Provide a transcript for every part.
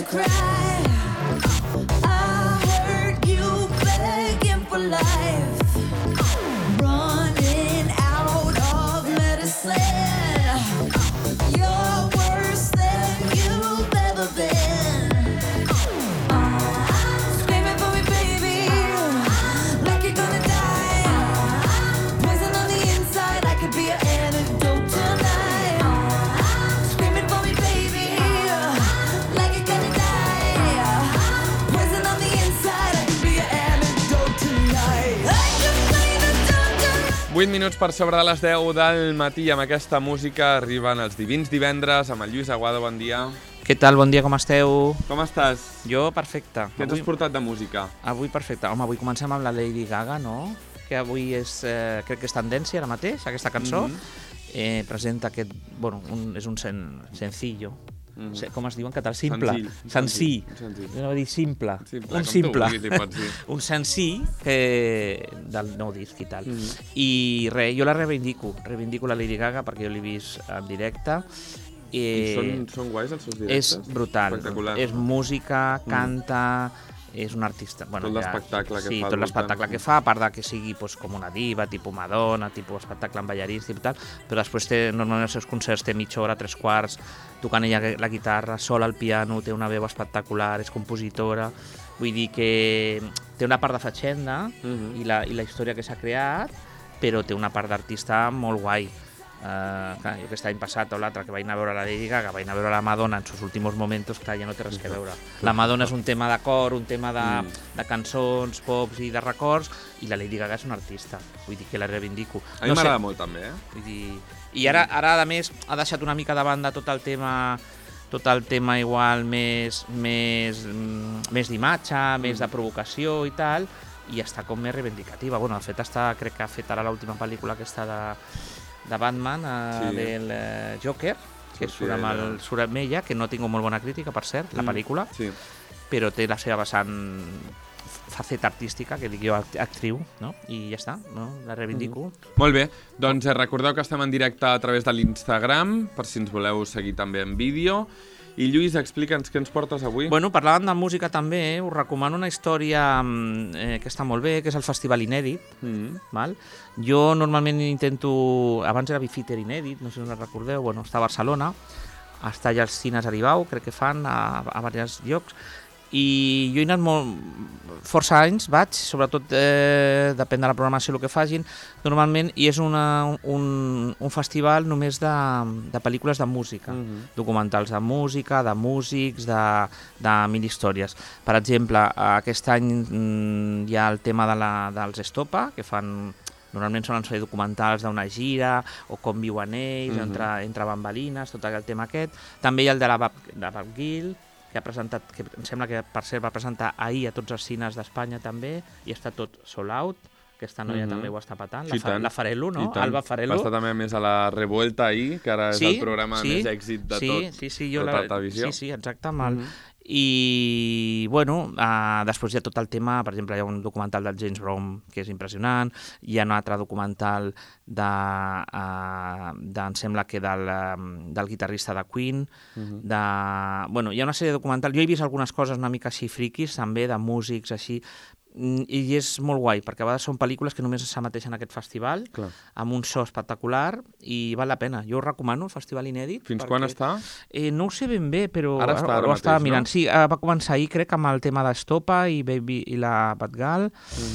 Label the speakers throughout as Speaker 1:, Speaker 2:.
Speaker 1: to cry. I heard you begging for life, running out of medicine. You're worse than you've ever been. Screaming for me, baby, like you're gonna die. Poison on the inside, I could be an antidote tonight. Screaming for me, baby, like you're gonna die. Poison on the inside, I could be an antidote tonight. I just played the doctor.
Speaker 2: 8 minuts per sobre de les 10 del matí. Amb aquesta música arriben els Divins Divendres amb el Lluís Aguado. Bon dia.
Speaker 3: Què tal? Bon dia, com esteu?
Speaker 2: Com estàs?
Speaker 3: Jo, perfecte.
Speaker 2: Què ens has portat de música?
Speaker 3: Avui perfecte. Home, avui comencem amb la Lady Gaga, no? Que avui és, crec que és tendència ara mateix, aquesta cançó. Presenta aquest, bueno, és un sencillo. Com es diu en català? Simple. Senzill. Jo no dir simple. Un simple. Un senzill del nou disc i tal. I res, jo la reivindico la Lady Gaga perquè jo l'he vist en directe.
Speaker 2: I són guais els seus directes?
Speaker 3: És brutal.
Speaker 2: Espectacular.
Speaker 3: És música, canta, és un artista.
Speaker 2: Tot l'espectacle que fa.
Speaker 3: Sí, tot l'espectacle que fa, a part que sigui com una diva, tipus Madonna, tipus espectacle amb ballarins i tal, però després normalment els seus concerts té mitja hora, 3/4, tocant ella la guitarra, sola al piano, té una veu espectacular, és compositora, vull dir que té una part de fatxenda i la història que s'ha creat, però té una part d'artista molt guai. Clar, jo aquest any passat o l'altre que vaig anar a veure la Lady Gaga, vaig anar a veure la Madonna en sus últimos momentos, clar, ja no té res que veure. La Madonna és un tema de cor, un tema de cançons, pops i de records, i la Lady Gaga és una artista, vull dir que la reivindico.
Speaker 2: A mi m'agrada molt també,
Speaker 3: Vull dir... I ara, a més, ha deixat una mica de banda tot el tema igual més d'imatge, més de provocació i tal, i està com més reivindicativa. Bueno, de fet, crec que ha fet ara l'última pel·lícula aquesta de Batman, del Joker, que surt amb ella, que no ha tingut molt bona crítica, per cert, la pel·lícula, però té la seva vessant faceta artística, que dic jo actriu, no? I ja està, no? La reivindico.
Speaker 2: Molt bé, doncs recordeu que estem en directe a través de l'Instagram, per si ens voleu seguir també en vídeo. I Lluís, explica'ns què ens portes avui.
Speaker 3: Bueno, parlàvem de música també, us recomano una història que està molt bé, que és el Festival Inèdit. Val? Jo normalment intento... Abans era Bifitter Inèdit, no sé si us recordeu, bueno, està a Barcelona, està allà als Cines Aribau, crec que fan a diversos llocs, i jo he anat força anys, sobretot depèn de la programació el que facin, normalment, i és un festival només de pel·lícules de música, documentals de música, de músics, de mil històries. Per exemple, aquest any hi ha el tema dels Estopa, que fan... Normalment solen ser documentals d'una gira o com viuen ells, entre bambalines, tot el tema aquest. També hi ha el de la Bob Gill, que ha presentat, que em sembla que per cert va presentar ahir a tots els cines d'Espanya també, i està tot sold out. Aquesta noia també ho està patant, la Farello, no? Alba Farello.
Speaker 2: Va estar també més a la Revuelta ahir, que ara és el programa més èxit de tota la televisió.
Speaker 3: Sí, exacte. I, bueno, després hi ha tot el tema, per exemple, hi ha un documental del James Brown que és impressionant, hi ha un altre documental em sembla que del guitarrista de Queen, bueno, hi ha una sèrie de documentals, jo he vist algunes coses una mica així friquis, també, de músics, així, i és molt guai, perquè a vegades són pel·lícules que només s'emeteixen en aquest festival, amb un so espectacular, i val la pena. Jo us recomano el Festival Inèdit.
Speaker 2: Fins quan està?
Speaker 3: No ho sé ben bé, però
Speaker 2: ara està
Speaker 3: mirant. Sí, va començar ahir, crec, amb el tema d'Estopa i la Batgal.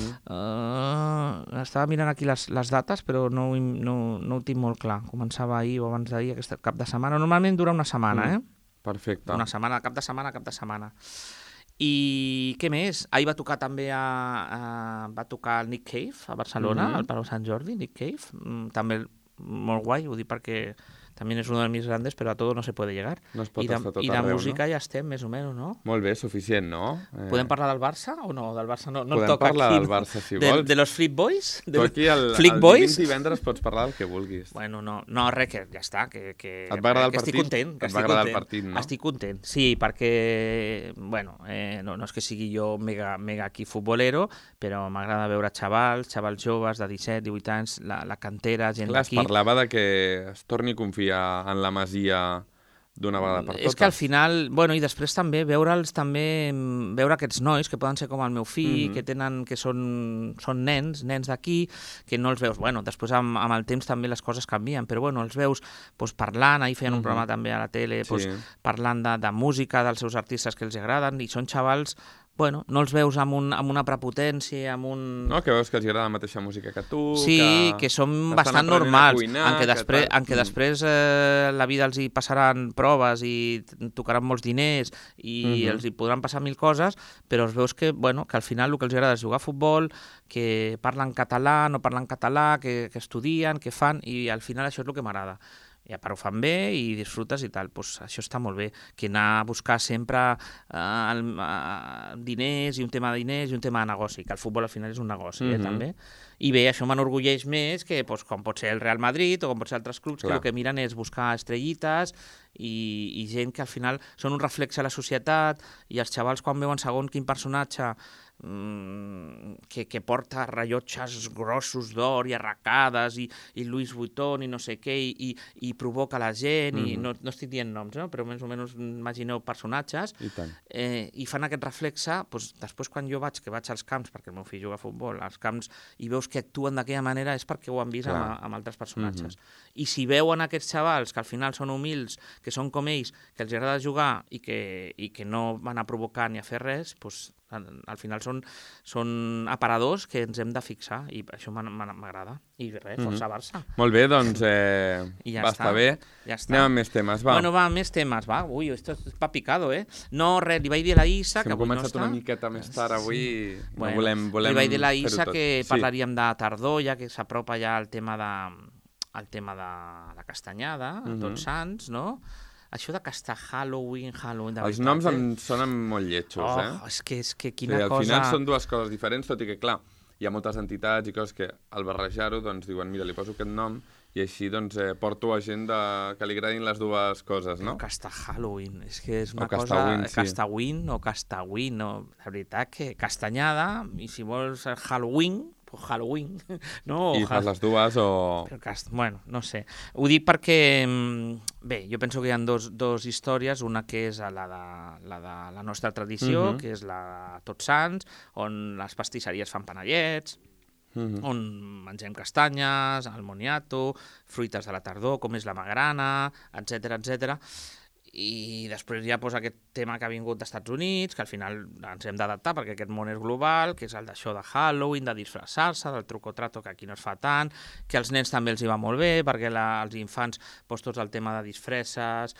Speaker 3: Estava mirant aquí les dates, però no ho tinc molt clar. Començava ahir o abans d'ahir, aquest cap de setmana. Normalment dura una setmana,
Speaker 2: Perfecte.
Speaker 3: Una setmana, cap de setmana. I què més? Ahir va tocar també va tocar el Nick Cave a Barcelona, al Palau Sant Jordi, Nick Cave, també molt guai, ho dic perquè también es uno de mis grandes, pero a todo no se puede llegar.
Speaker 2: No es pot estar tot
Speaker 3: arreu,
Speaker 2: no? I
Speaker 3: de música ja estem, més o menys, no?
Speaker 2: Molt bé, suficient, no?
Speaker 3: Podem parlar del Barça o no? Del Barça no
Speaker 2: podem
Speaker 3: toca
Speaker 2: parlar
Speaker 3: aquí.
Speaker 2: Del Barça, si vols.
Speaker 3: De los Flip Boys?
Speaker 2: Tu aquí el divendres pots parlar del que vulguis.
Speaker 3: Bueno, no, res, que ja està. Et
Speaker 2: va agradar el partit?
Speaker 3: Estic content.
Speaker 2: Et va agradar el partit, no?
Speaker 3: Estic content, sí, perquè, bueno, no és que sigui jo mega aquí futbolero, però m'agrada veure xavals joves de 17, 18 anys, la cantera, gent d'aquí.
Speaker 2: Es parlava de que es torni a confiar en la masia d'una vegada per totes.
Speaker 3: És que al final, bueno, i després també veure aquests nois que poden ser com el meu fill, que són nens d'aquí, que no els veus, bueno, després amb el temps també les coses canvien, però bueno, els veus parlant, ahir feien un programa també a la tele, parlant de música, dels seus artistes que els agraden, i són xavals, bueno, no els veus amb una prepotència, amb un...
Speaker 2: No, que veus que els agrada la mateixa música que tu,
Speaker 3: sí, que són bastant normals, en què després la vida els hi passaran proves i tocaran molts diners i els hi podran passar mil coses, però els veus que, bueno, que al final el que els agrada és jugar a futbol, que parlen català, no parlen català, que estudien, que fan, i al final això és el que m'agrada. I a part ho fan bé i disfrutes i tal, doncs això està molt bé, que anar a buscar sempre diners i un tema de diners i un tema de negoci, que el futbol al final és un negoci, també. I bé, això m'enorgulleix més que com pot ser el Real Madrid o com pot ser altres clubs, que el que miren és buscar estrellites i gent que al final són un reflexe de la societat, i els xavals quan veuen segons quin personatge que porta rellotges grossos d'or i arracades i Louis Vuitton i no sé què i provoca la gent i no estic dient noms, però més o menys imagineu personatges i fan aquest reflexe, doncs després quan jo vaig als camps, perquè el meu fill juga a futbol, als camps, i veus que actuen d'aquella manera és perquè ho han vist amb altres personatges. I si veuen aquests xavals que al final són humils, que són com ells, que els agrada jugar i que no van a provocar ni a fer res, doncs al final són aparadors que ens hem de fixar i això m'agrada. I res, força Barça.
Speaker 2: Molt bé, doncs va estar bé. Anem amb més temes, va.
Speaker 3: Bueno, va, més temes, va. Ui, esto va picado, No, res, li vaig dir a la Isa que avui no està.
Speaker 2: Hem començat una miqueta més tard avui, no volem
Speaker 3: li vaig dir a la Isa que parlaríem de tardor, ja que s'apropa ja el tema de la castanyada, Tots Sants, no? Això de castar Halloween, de veritat.
Speaker 2: Els noms em sonen molt lletjos,
Speaker 3: És que quina cosa...
Speaker 2: Al final són dues coses diferents, tot i que, clar, hi ha moltes entitats i coses que al barrejar-ho doncs diuen, mira, li poso aquest nom i així doncs porto a gent que li agradin les dues coses, no?
Speaker 3: Castar Halloween, és que és una
Speaker 2: cosa...
Speaker 3: Castawin o Castawin, no? La veritat que castanyada, i si vols Halloween... Halloween, no?
Speaker 2: I fas les dues o...
Speaker 3: Bueno, no sé. Ho dic perquè, bé, jo penso que hi ha dos històries, una que és la de la nostra tradició, que és la de Tots Sants, on les pastisseries fan panellets, on mengem castanyes, el moniato, fruites de la tardor, com és la magrana, etc. I després hi ha aquest tema que ha vingut dels Estats Units, que al final ens hem d'adaptar perquè aquest món és global, que és el d'això de Halloween, de disfressar-se, del truco-trato, que aquí no es fa tant, que als nens també els hi va molt bé, perquè els infants, tots el tema de disfresses,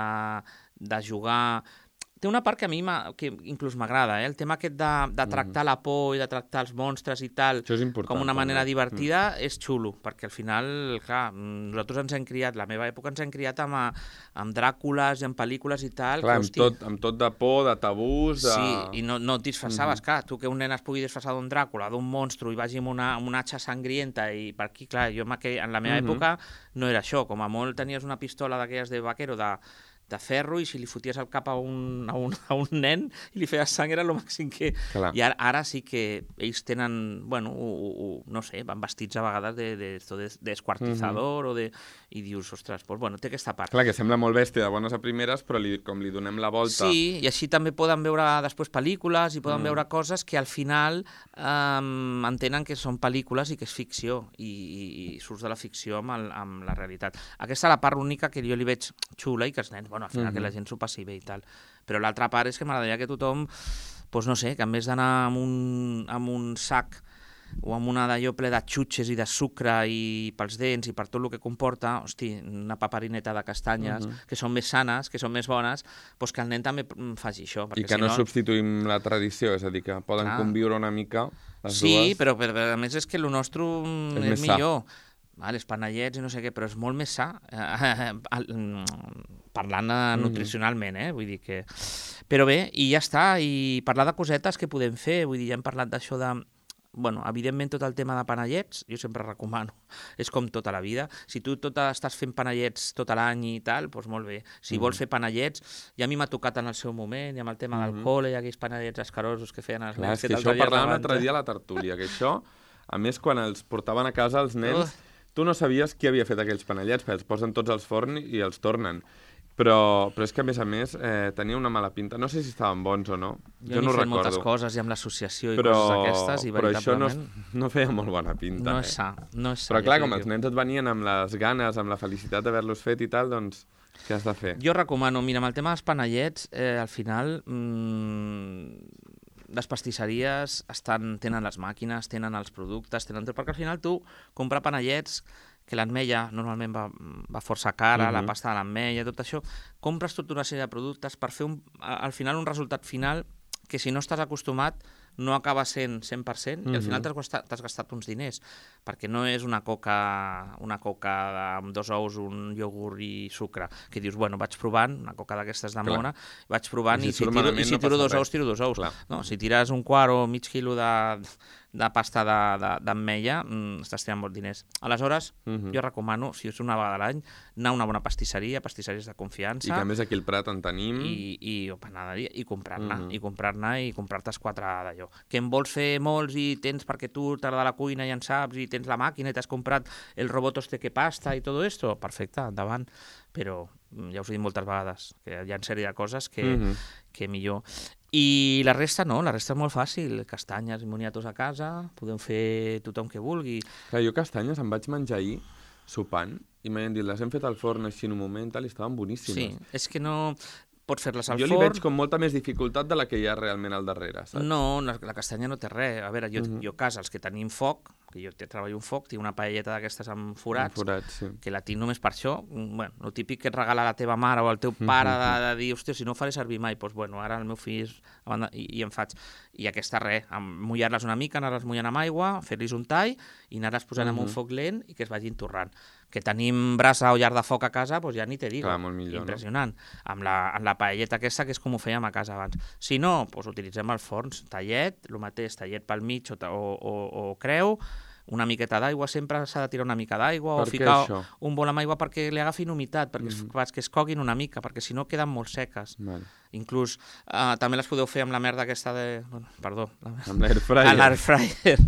Speaker 3: de jugar... Té una part que a mi que inclús m'agrada, el tema aquest de tractar la por i de tractar els monstres i tal com una manera divertida és xulo, perquè al final, clar, nosaltres ens hem criat, la meva època ens hem criat amb Dràcules i amb pel·lícules i tal.
Speaker 2: Clar, amb tot de por, de tabús...
Speaker 3: Sí, i no et disfressaves, clar, tu que un nen es pugui disfressar d'un Dràcula, d'un monstru i vagi amb una atxa sangrienta i per aquí, clar, jo en la meva època no era això, com a molt tenies una pistola d'aquelles de vaquero de ferro i si li foties el cap a un nen i li feies sang era el màxim que... Clar. I ara sí que ells tenen, bueno, no sé, van vestits a vegades d'esquartizador i dius, ostres, doncs, bueno, té aquesta part.
Speaker 2: Clar, que sembla molt bèstia de bones a primeres, però com li donem la volta...
Speaker 3: Sí, i així també poden veure després pel·lícules i poden veure coses que al final entenen que són pel·lícules i que és ficció i surts de la ficció amb la realitat. Aquesta és la part única que jo li veig xula i que els nens, al final que la gent s'ho passi bé i tal. Però l'altra part és que m'agradaria que tothom, doncs no sé, que en vez d'anar amb un sac o amb una d'allò ple de xutxes i de sucre i pels dents i per tot el que comporta, hosti, una paparineta de castanyes, que són més sanes, que són més bones, doncs que el nen també faci això.
Speaker 2: I que no substituïm la tradició, és a dir, que poden conviure una mica les dues.
Speaker 3: Sí, però a més és que el nostre és millor. Els panellets i no sé què, però és molt més sa, parlant nutricionalment, vull dir que... Però bé, i ja està, i parlar de cosetes que podem fer, vull dir, ja hem parlat d'això de... Bueno, evidentment tot el tema de panellets, jo sempre recomano, és com tota la vida. Si tu estàs fent panellets tot l'any i tal, doncs molt bé. Si vols fer panellets, ja a mi m'ha tocat en el seu moment, i amb el tema del col·le, i aquells panellets escarosos que feien els nens.
Speaker 2: Clar, és que això parlàvem l'altre dia a la tertúlia, que això, a més, quan els portaven a casa els nens, tu no sabies qui havia fet aquells panellets, perquè els posen tots als forns i els tornen. Però és que, a més, tenia una mala pinta. No sé si estaven bons o no.
Speaker 3: Jo
Speaker 2: no
Speaker 3: n'he fet
Speaker 2: recordo.
Speaker 3: moltes coses i amb l'associació i
Speaker 2: però,
Speaker 3: coses d'aquestes i
Speaker 2: però això
Speaker 3: veritablement
Speaker 2: no feia molt bona pinta.
Speaker 3: no és sa. No és sa,
Speaker 2: Però
Speaker 3: ja
Speaker 2: clar,
Speaker 3: t'ho
Speaker 2: com
Speaker 3: dic
Speaker 2: els
Speaker 3: jo.
Speaker 2: nens et venien amb les ganes, amb la felicitat d'haver-los fet i tal, doncs què has de fer?
Speaker 3: Jo recomano, mira, amb el tema dels panellets, al final les pastisseries tenen les màquines, tenen els productes, tenen tot, perquè al final tu comprar panellets, que l'ametlla normalment va força cara, la pasta de l'ametlla, tot això, compres tota una sèrie de productes per fer al final un resultat final que si no estàs acostumat no acaba sent 100% i al final t'has gastat uns diners, perquè no és una coca amb 2 ous, un iogurt i sucre, que dius, bueno, vaig provant, una coca d'aquestes de mona, vaig provant i si tiro 2 ous, tiro 2 ous. No, si tires un quart o mig quilo de pasta d'ametlla, estàs tirant molts diners. Aleshores, jo recomano, si és una vegada a l'any, anar a una bona pastisseries de confiança.
Speaker 2: I que a més aquí al Prat en tenim.
Speaker 3: I panaderia, i comprar-ne, i comprar-te els 4 d'allò. Que en vols fer molts i tens perquè tu t'agrada la cuina i en saps i tens la màquina i t'has comprat el robot que pasta i tot esto, perfecte, endavant. Però ja us he dit moltes vegades que hi ha una sèrie de coses que millor. I la resta no, la resta és molt fàcil. Castanyes i moniatos a casa, podem fer tothom que vulgui.
Speaker 2: Clar, jo castanyes em vaig menjar ahir sopant i m'han dit, les hem fet al forn així en un moment tal, i estaven boníssimes.
Speaker 3: Sí, és que no pots fer-les al forn.
Speaker 2: Jo li veig com molta més dificultat de la que hi ha realment al darrere, saps?
Speaker 3: No, la castanya no té res. A veure, jo a casa, els que tenim foc, que jo treballo un foc, tinc una paelleta d'aquestes amb forats,
Speaker 2: sí.
Speaker 3: que la tinc només per això. Bueno, el típic que et regala la teva mare o el teu pare de dir, hòstia, si no ho faré servir mai, doncs bueno, ara el meu fill i em faig. I aquesta res, mullar-les una mica, anar-les mullant amb aigua, fer-los un tall i anar-les posant en un foc lent i que es vagin torrant. Que tenim brasa o llar de foc a casa, doncs ja ni te dic.
Speaker 2: Clar, molt millor,
Speaker 3: impressionant. No? Amb la paelleta aquesta, que és com ho fèiem a casa abans. Si no, doncs utilitzem els forns, tallet, el mateix, tallet pel mig o creu, una miqueta d'aigua, sempre s'ha de tirar una mica d'aigua o ficar un bol amb aigua perquè li agafin humitat, perquè es coguin una mica, perquè si no queden molt seques.
Speaker 2: Vale.
Speaker 3: Inclús també les podeu fer amb la merda aquesta de... Perdó.
Speaker 2: Amb l'airfryer.
Speaker 3: Amb l'airfryer.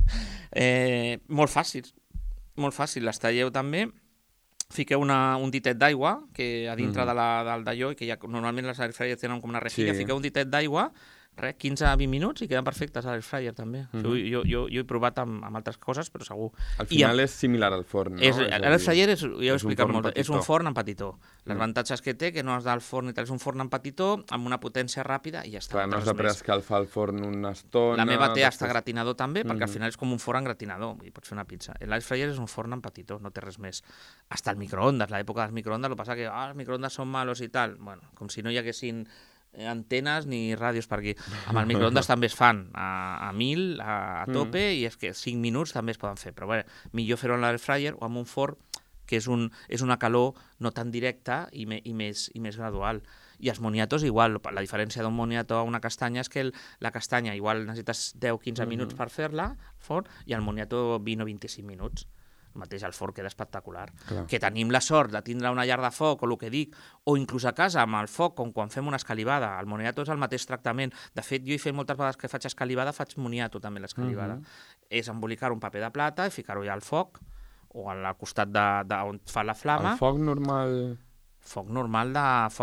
Speaker 3: Molt fàcil. Molt fàcil. Les talleu també. Fiqueu un ditet d'aigua que a dintre del d'allò, que normalment les airfryers tenen com una rejilla, fiqueu un ditet d'aigua, 15-20 minuts i queden perfectes a l'airfryer també. Jo he provat amb altres coses, però segur.
Speaker 2: Al final és similar al forn, no?
Speaker 3: L'airfryer, ja ho he explicat molt, és un forn en petitó. Les avantatges que té, que no has del forn i tal, és un forn en petitó, amb una potència ràpida i ja està.
Speaker 2: Clar, no has de preescalfar el forn una estona...
Speaker 3: La meva té hasta gratinador també, perquè al final és com un forn en gratinador, i pots fer una pizza. L'airfryer és un forn en petitó, no té res més. Hasta el microondas, l'època dels microondas, el que passa que els microondas són malos i tal. Bueno, com si no hi haguessin antenes ni ràdios per aquí. Amb el microondas també es fan a 1000, a tope, i és que 5 minuts també es poden fer. Però bé, millor fer-ho en l'airfryer o amb un forn que és una calor no tan directa i més gradual. I els moniatos igual, la diferència d'un moniato a una castanya és que la castanya igual necessites 10-15 minuts per fer-la al forn i el moniato 20 o 25 minuts. El mateix al forn queda espectacular. Clar. Que tenim la sort de tindre una llar de foc, o el que dic, o inclús a casa amb el foc, com quan fem una escalivada. El moniato és el mateix tractament. De fet, jo he fet moltes vegades que faig escalivada, faig moniato també l'escalivada. És embolicar un paper de plata i ficar-ho ja al foc, o al costat on fa la flama.
Speaker 2: El foc normal...
Speaker 3: Foc normal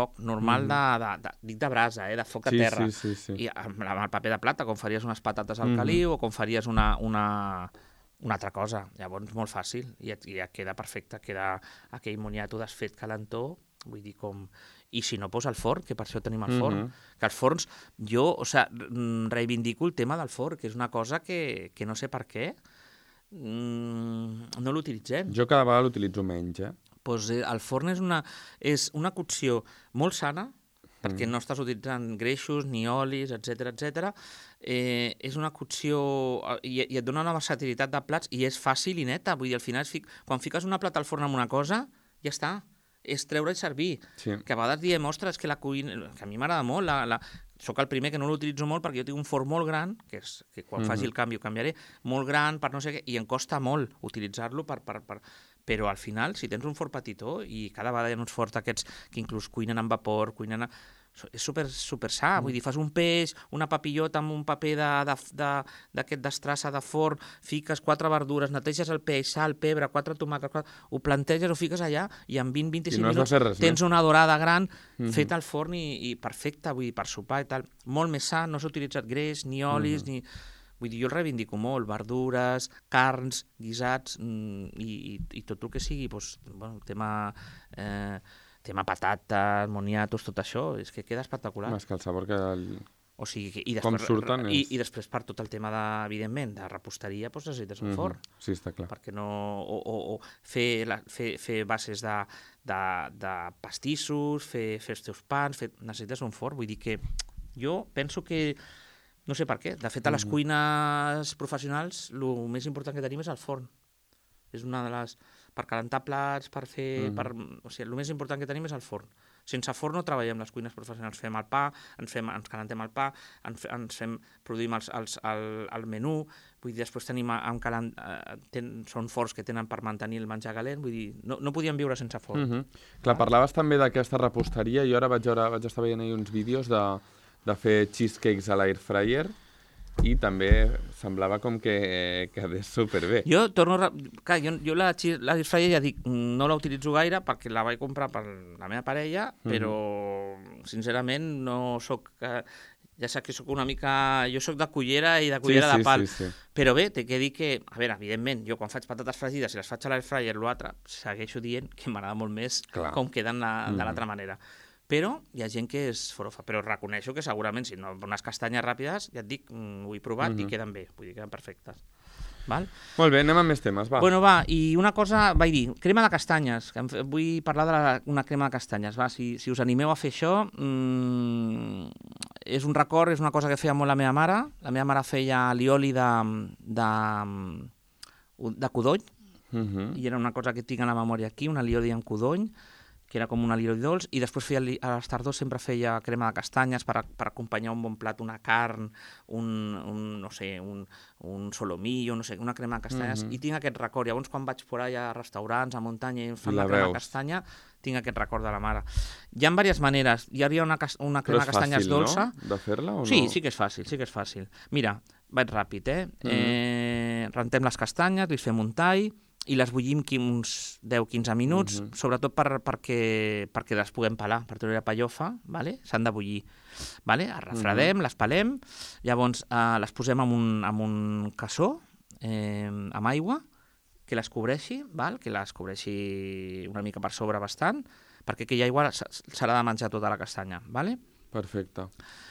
Speaker 3: dic de brasa, de foc de terra.
Speaker 2: Sí.
Speaker 3: I amb el paper de plata, com faries unes patates al caliu, o com faries una altra cosa. Llavors, molt fàcil, i ja queda perfecte, queda aquell moniato desfet calentó, vull dir com... I si no, posa el forn, que per això tenim el forn. Que els forns, jo, reivindico el tema del forn, que és una cosa que no sé per què no l'utilitzem.
Speaker 2: Jo cada vegada l'utilitzo menys,
Speaker 3: Pues el forn és una cocció molt sana, perquè no estàs utilitzant greixos ni olis, etc. És una cocció i et dona una versatilitat de plats i és fàcil i neta. Vull dir, al final, quan fiques una plata al forn amb una cosa, ja està. És treure i servir.
Speaker 2: Sí.
Speaker 3: Que a vegades diem, ostres, que la cuina... Que a mi m'agrada molt. Soc el primer que no l'utilitzo molt perquè jo tinc un forn molt gran, que quan faci el canvi ho canviaré, molt gran, per no sé què, i em costa molt utilitzar-lo però al final, si tens un forn petitó, i cada vegada hi ha uns forns d'aquests que inclús cuinen amb vapor, és super sa, vull dir, fas un peix, una papillota amb un paper d'aquest d'estrassa de forn, fiques 4 verdures, neteges el peix, sal, pebre, 4 tomàquets, ho planteges, ho fiques allà i en 20-25
Speaker 2: no has de
Speaker 3: minuts
Speaker 2: fer res
Speaker 3: tens
Speaker 2: més.
Speaker 3: una dorada gran feta al forn i perfecta, vull dir, per sopar i tal. Molt més sa, no s'ha utilitzat greix, ni olis, ni... Vull dir, jo el reivindico molt, verdures, carns, guisats i tot el que sigui, doncs, bueno, tema patates, moniatos, tot això, és que queda espectacular.
Speaker 2: Més que el sabor que...
Speaker 3: O sigui, i
Speaker 2: Com
Speaker 3: després,
Speaker 2: surten és-
Speaker 3: i després per tot el tema, evidentment, de reposteria, doncs necessites un forn.
Speaker 2: Sí, està clar.
Speaker 3: Perquè no... O fer bases de pastissos, fer els teus pans, necessites un forn. Vull dir que jo penso que... No sé per què. De fet, a les cuines professionals, el més important que tenim és el forn. És una de les... Per calentar plats, per fer... O sigui, el més important que tenim és el forn. Sense forn no treballem les cuines professionals. Fem el pa, ens calentem el pa, produïm el menú, vull dir, després tenim són forns que tenen per mantenir el menjar calent, vull dir, no podíem viure sense forn.
Speaker 2: Clar, parlaves també d'aquesta reposteria, jo ara vaig estar veient ahir uns vídeos de fer cheesecakes a l'air fryer i també semblava com que quedés superbé.
Speaker 3: Jo torno... Clar, jo l'air fryer ja dic, no la utilitzo gaire perquè la vaig comprar per la meva parella, però sincerament no soc... Ja saps que soc una mica... Jo soc de cullera i de cullera de pal.
Speaker 2: Sí.
Speaker 3: Però bé, t'he de dir que... A veure, evidentment, jo quan faig patates fregides i les faig a l'air fryer l'altre, segueixo dient que m'agrada molt més com queden de l'altra manera. Però hi ha gent que és forofa. Però reconeixo que segurament, si no, unes castanyes ràpides, ja et dic, ho he provat i queden bé, vull dir, queden perfectes. Val?
Speaker 2: Molt bé, anem amb més temes, va.
Speaker 3: Bueno, va, i una cosa, vaig dir, crema de castanyes, que vull parlar d'una crema de castanyes, va, si us animeu a fer això, és un record, és una cosa que feia molt la meva mare feia alioli de codony, i era una cosa que tinc a la memòria aquí, un alioli amb codony, que era com un alioli dolç, i després feia, a les tardors sempre feia crema de castanyes per acompanyar un bon plat, una carn, no sé, un solomillo, no sé, una crema de castanyes, i tinc aquest record. Llavors, quan vaig por allà a restaurants, a muntanya, i em fan la crema de castanya, tinc aquest record de la mare. Hi ha diverses maneres. Hi hauria una crema de castanyes dolça.
Speaker 2: Però és fàcil, no?, de fer-la o no?
Speaker 3: Sí que és fàcil. Mira, vaig ràpid, rentem les castanyes, li fem un tall, i les bullim uns 10-15 minuts, sobretot perquè les puguem pelar, per treure la pellofa, vale? S'han de bullir. Vale? Les refredem, les pelem, llavors les posem en un cassó amb aigua, que les cobreixi, val? Que les cobreixi una mica per sobre bastant, perquè aquella aigua s'ha de menjar tota la castanya. Vale?
Speaker 2: Perfecte.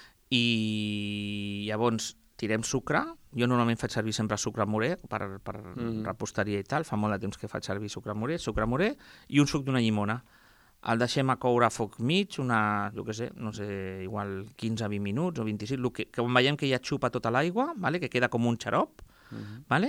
Speaker 3: I llavors tirem sucre. Jo normalment faig servir sempre sucre morè per reposteria i tal. Fa molt de temps que faig servir sucre morè i un suc d'una llimona. El deixem a coure a foc mig, jo què sé, no sé, igual 15-20 minuts o 25, que quan veiem que ja xupa tota l'aigua, vale? Que queda com un xarop, vale?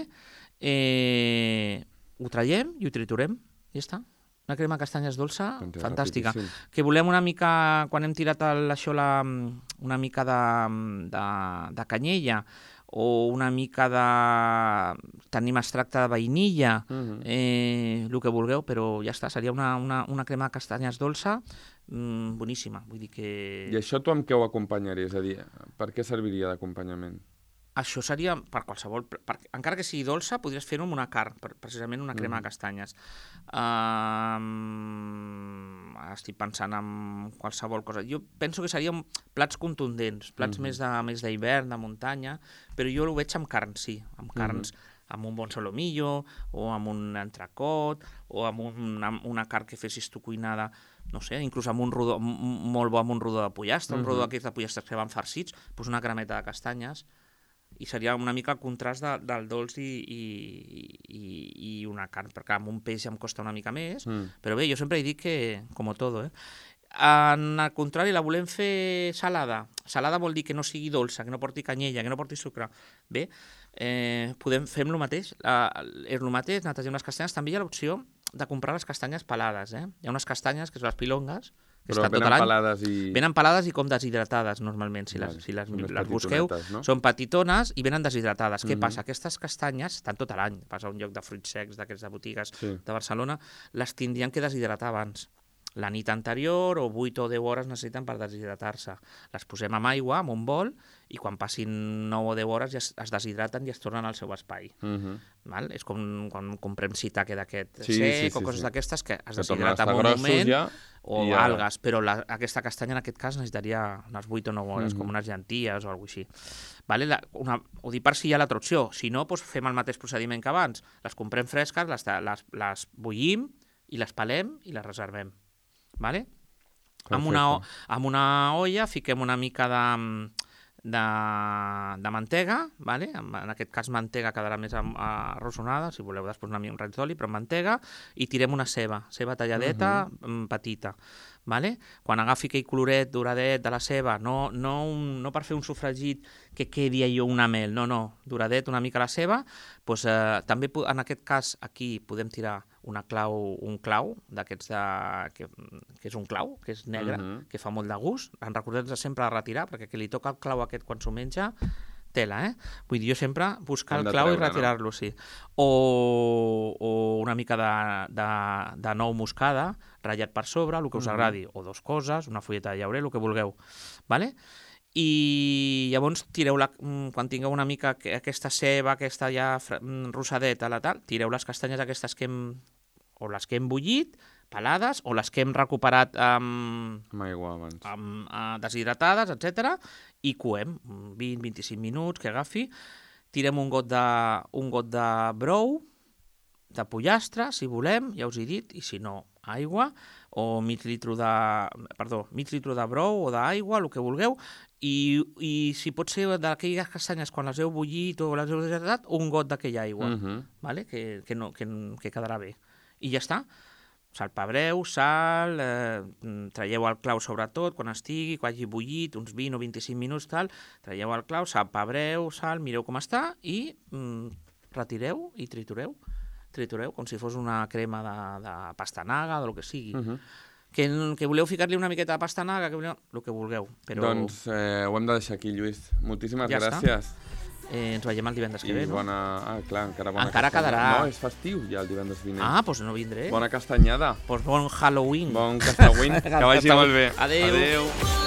Speaker 3: Ho traiem i ho triturem, i ja està. Una crema de castanyes dolça, fantàstica. Que volem una mica, quan hem tirat una mica de canyella o una mica de... tenim extracte de vainilla, el que vulgueu, però ja està, seria una crema de castanyes dolça boníssima. Vull dir que...
Speaker 2: I això tu amb què ho acompanyaries? És a dir, per què serviria d'acompanyament?
Speaker 3: Això seria per qualsevol... encara que sigui dolça, podries fer-ho amb una carn, precisament una crema de castanyes. Estic pensant en qualsevol cosa. Jo penso que serien plats contundents, plats més d'hivern, de muntanya, però jo ho veig amb carn, sí, amb carns, amb un bon solomillo, o amb un entrecot, o amb una carn que fessis tu cuinada, no sé, inclús amb un rodó, molt bo amb un rodó de pollastre, un rodó d'aquests de pollastres que van farcits, doncs una cremeta de castanyes, i seria una mica el contrast del dolç i una carn, perquè amb un peix em costa una mica més, però bé, jo sempre he dit que, com tot, en el contrari, la volem fer salada. Salada vol dir que no sigui dolça, que no porti canyella, que no porti sucre. Bé, podem fer el mateix, netegem les castanyes. També hi ha l'opció de comprar les castanyes pelades. Hi ha unes castanyes, que són les pilongues, que
Speaker 2: però
Speaker 3: estan tot l'any.
Speaker 2: Pelades i...
Speaker 3: Venen pelades i com deshidratades, normalment, si les busqueu. No? Són petitones i venen deshidratades. Què passa? Aquestes castanyes estan tot l'any. Vas a un lloc de fruits secs, d'aquests de botigues de Barcelona, les tindrien que deshidratar abans. la nit anterior o 8 o 10 hores necessiten per deshidratar-se. Les posem amb aigua, amb un bol, i quan passin 9 o 10 hores ja es deshidraten i es tornen al seu espai. Val? És com quan comprem shiitake d'aquest sec o coses d'aquestes que es deshidrata en un moment, o algues, però aquesta castanya en aquest cas necessitaria unes 8 o 9 hores, com unes llenties o alguna cosa així. Vale? Ho dic per si hi ha l'altra opció. Si no, doncs fem el mateix procediment que abans. Les comprem fresques, les bullim i les pelem i les reservem. Vale? Amb una olla fiquem una mica de mantega, vale? En aquest cas mantega quedarà més arrossonada, si voleu després un raig d'oli, però mantega, i tirem una ceba talladeta, petita. Vale? Quan agafi aquell coloret doradet de la ceba, no per fer un sofregit que quedi allò una mel, no, doradet una mica la ceba, doncs, també en aquest cas aquí podem tirar un clau d'aquests que és un clau, que és negre, que fa molt de gust. En recordem sempre de retirar, perquè que li toca el clau aquest quan s'ho menja, tela, Vull dir, jo sempre buscar el clau i retirar-lo, sí. O una mica de nou moscada, ratllat per sobre, el que us agradi, o dos coses, una fulleta de llaurel, el que vulgueu. Vale? I llavors tireu, quan tingueu una mica aquesta ceba, aquesta ja rosadeta, tireu les castanyes aquestes o les que hem bullit, pelades, o les que hem recuperat amb
Speaker 2: aigua abans,
Speaker 3: deshidratades, etc. I coem 20-25 minuts, que agafi. Tirem un got de brou, de pollastre, si volem, ja us he dit, i si no, aigua, o mig litre de brou o d'aigua, el que vulgueu, i si pot ser d'aquelles castanyes, quan les heu bullit o les heu deshidratat, un got d'aquella aigua, vale? que quedarà bé. I ja està. Salpebreu, sal, traieu el clau sobretot quan estigui, quan hagi bullit, uns 20 o 25 minuts, traieu el clau, salpebreu, sal, mireu com està i retireu i tritureu com si fos una crema de pastanaga, del que sigui. Que voleu ficar-li una miqueta de pastanaga, el que vulgueu. Però...
Speaker 2: Doncs ho hem de deixar aquí, Lluís. Moltíssimes gràcies.
Speaker 3: Ens veiem el divendres que ve, no?
Speaker 2: Clar,
Speaker 3: encara quedarà.
Speaker 2: No, és festiu ja el divendres vinent.
Speaker 3: Doncs no vindré.
Speaker 2: Bona castanyada.
Speaker 3: Bon Halloween.
Speaker 2: Bon Halloween. Que vagi molt bé.
Speaker 3: Adéu.